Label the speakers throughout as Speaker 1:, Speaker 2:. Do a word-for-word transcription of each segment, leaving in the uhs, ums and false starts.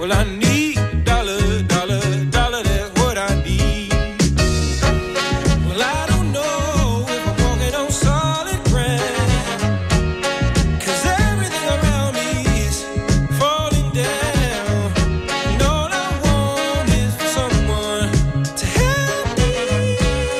Speaker 1: Well, I need a dollar, dollar, dollar, that's what I need. Well, I don't know if I'm walking on solid ground, 'cause everything around me is falling down. And all I want is for someone to help me.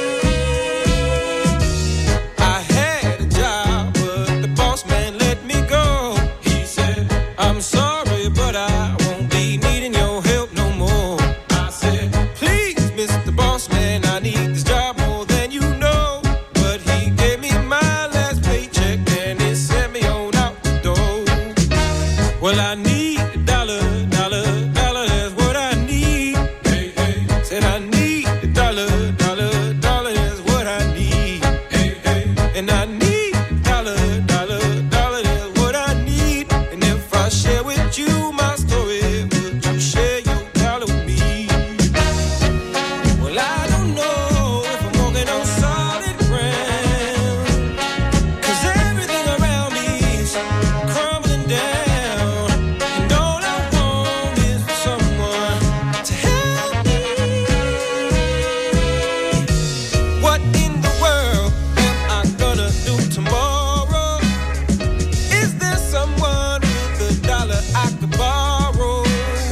Speaker 1: I had a job, but the boss man let me go. He said, I'm sorry, but I won't be needing your help no more. I said, please, Mister Boss Man, I need this job more than you know. But he gave me my last paycheck and he sent me on out the door. Well, I need a dollar, dollar, dollar, that's what I need. Hey, hey. Said I need a dollar, dollar, dollar, that's what I need. Hey, hey. And I need a dollar, dollar, dollar, that's what I need. And if I share with you my story, would you share your dollar with me? Well, I don't know if I'm walking on solid ground, 'cause everything around me is crumbling down. And all I want is for someone to help me. What in the world am I gonna do tomorrow? Is there someone with a dollar I could borrow?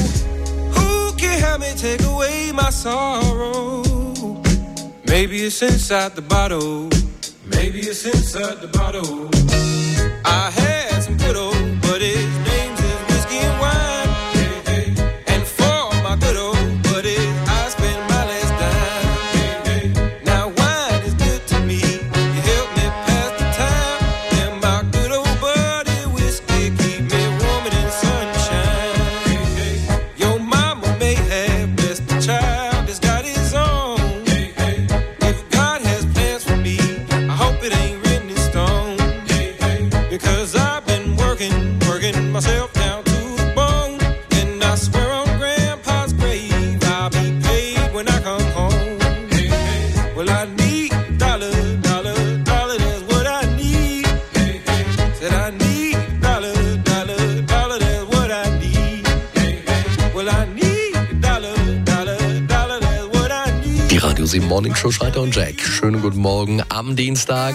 Speaker 1: Who can help me take away my sorrow? Maybe it's inside the bottle. Maybe it's inside the bottle. I had some good old buddies, names is whiskey and wine. Hey, hey. And for my good old buddies, I spend my last dime. Hey, hey. Now wine is good to me. You help me pass the time. And my good old buddy whiskey keep me warm in the sunshine. Hey, hey. Your mama may have blessed the child that's got his own. Hey, hey. If God has plans for me, I hope it ain't written in stone. Hey, hey. Because I've been working, working myself down to the bone. And I swear on Grandpa's grave, I'll be paid when I come home. Hey, hey. Well, I need a dollar, dollar, dollar, that's what I need. Hey, hey. Said I need a dollar, dollar, dollar, that's what I need. Hey, hey. Well, I need a dollar, dollar, dollar, that's what I need.
Speaker 2: Die Radio sieben Morning Show, Schalter und Jack. Schönen guten Morgen am Dienstag.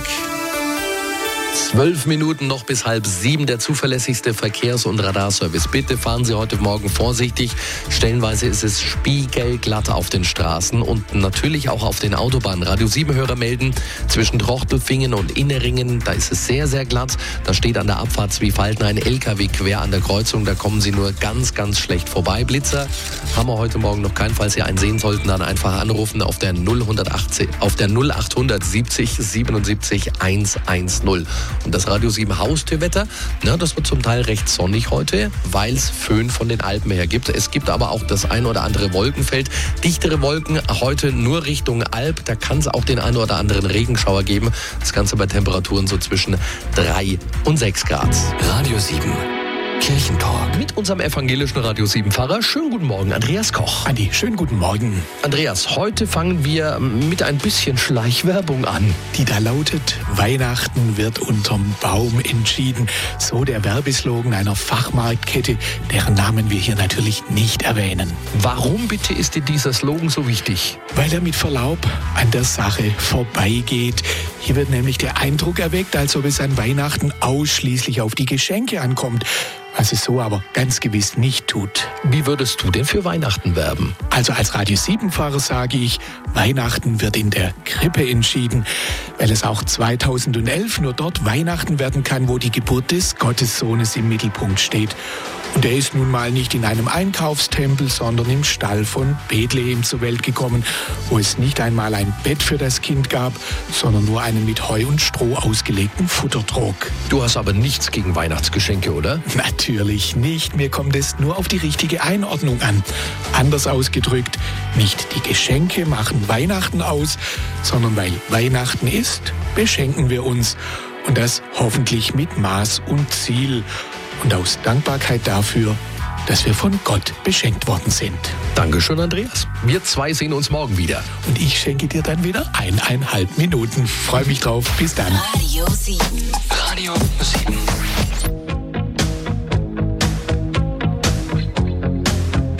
Speaker 2: Zwölf Minuten noch bis halb sieben, der zuverlässigste Verkehrs- und Radarservice. Bitte fahren Sie heute Morgen vorsichtig. Stellenweise ist es spiegelglatt auf den Straßen und natürlich auch auf den Autobahnen. Radio sieben-Hörer melden, zwischen Trochtelfingen und Inneringen, da ist es sehr, sehr glatt. Da steht an der Abfahrt Zwiefalten ein L K W quer an der Kreuzung. Da kommen Sie nur ganz, ganz schlecht vorbei. Blitzer haben wir heute Morgen noch keinen. Falls Sie einen sehen sollten, dann einfach anrufen auf der null achtzig, auf der null acht siebzig siebenundsiebzig hundertzehn. Und das Radio sieben Haustürwetter, na, das wird zum Teil recht sonnig heute, weil es Föhn von den Alpen her gibt. Es gibt aber auch das ein oder andere Wolkenfeld. Dichtere Wolken heute nur Richtung Alp. Da kann es auch den ein oder anderen Regenschauer geben. Das Ganze bei Temperaturen so zwischen drei und sechs Grad.
Speaker 3: Radio sieben. Kirchentalk.
Speaker 2: Mit unserem evangelischen Radio sieben Pfarrer. Schönen guten Morgen, Andreas Koch.
Speaker 4: Andi, schönen guten Morgen.
Speaker 2: Andreas, heute fangen wir mit ein bisschen Schleichwerbung an.
Speaker 4: Die da lautet, Weihnachten wird unterm Baum entschieden. So der Werbeslogan einer Fachmarktkette, deren Namen wir hier natürlich nicht erwähnen.
Speaker 2: Warum bitte ist dir dieser Slogan so wichtig?
Speaker 4: Weil er mit Verlaub an der Sache vorbeigeht. Hier wird nämlich der Eindruck erweckt, als ob es an Weihnachten ausschließlich auf die Geschenke ankommt. Was es so aber ganz gewiss nicht tut.
Speaker 2: Wie würdest du denn für Weihnachten werben?
Speaker 4: Also als Radio sieben-Fahrer sage ich, Weihnachten wird in der Krippe entschieden, weil es auch zweitausendelf nur dort Weihnachten werden kann, wo die Geburt des Gottessohnes im Mittelpunkt steht. Und er ist nun mal nicht in einem Einkaufstempel, sondern im Stall von Bethlehem zur Welt gekommen, wo es nicht einmal ein Bett für das Kind gab, sondern nur einen mit Heu und Stroh ausgelegten Futtertrog.
Speaker 2: Du hast aber nichts gegen Weihnachtsgeschenke, oder?
Speaker 4: Natürlich nicht. Mir kommt es nur auf die richtige Einordnung an. Anders ausgedrückt, nicht die Geschenke machen Weihnachten aus, sondern weil Weihnachten ist, beschenken wir uns. Und das hoffentlich mit Maß und Ziel. Und aus Dankbarkeit dafür, dass wir von Gott beschenkt worden sind.
Speaker 2: Dankeschön, Andreas. Wir zwei sehen uns morgen wieder.
Speaker 4: Und ich schenke dir dann wieder eineinhalb Minuten. Freue mich drauf. Bis dann.
Speaker 3: Radio sieben. Radio sieben.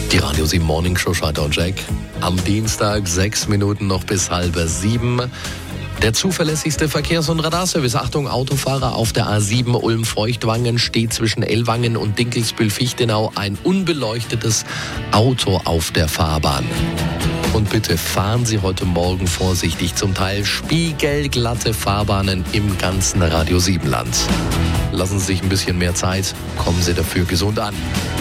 Speaker 2: Die Radio sieben Morning Show, Schalter und Jack. Am Dienstag, sechs Minuten noch bis halb sieben. Der zuverlässigste Verkehrs- und Radarservice. Achtung, Autofahrer auf der A sieben Ulm-Feuchtwangen steht zwischen Ellwangen und Dinkelsbühl-Fichtenau ein unbeleuchtetes Auto auf der Fahrbahn. Und bitte fahren Sie heute Morgen vorsichtig. Zum Teil spiegelglatte Fahrbahnen im ganzen Radio sieben Land. Lassen Sie sich ein bisschen mehr Zeit. Kommen Sie dafür gesund an.